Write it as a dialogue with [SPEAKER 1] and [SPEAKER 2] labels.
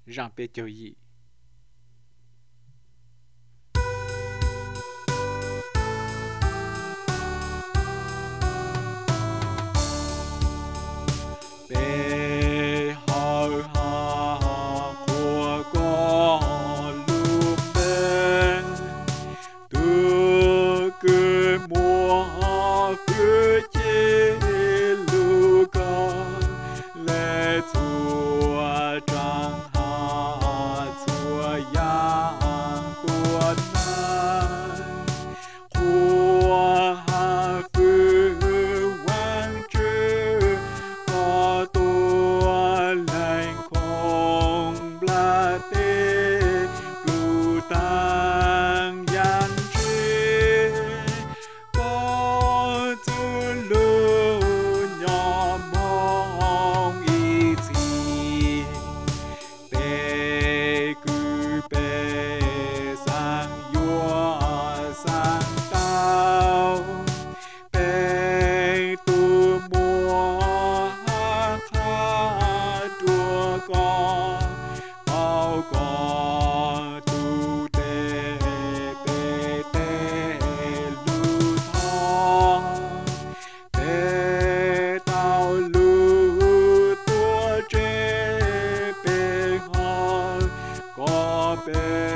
[SPEAKER 1] rằng bê châu gì bê hờ hà của con lúc bên từ cứ mùa cứ chế lưu con lệ thua trăng hà thua yang tuần nay hoa hà cứ vang chữ có tua lành không bla tê đủ tăng yan chi có tu lu nhỏ mong ý thì bê cứ bê sang yua sang tao bê tu mùa khá đua con bao con tu tê bê tê lưu thong bê tao lưu tua chế bê hò có bê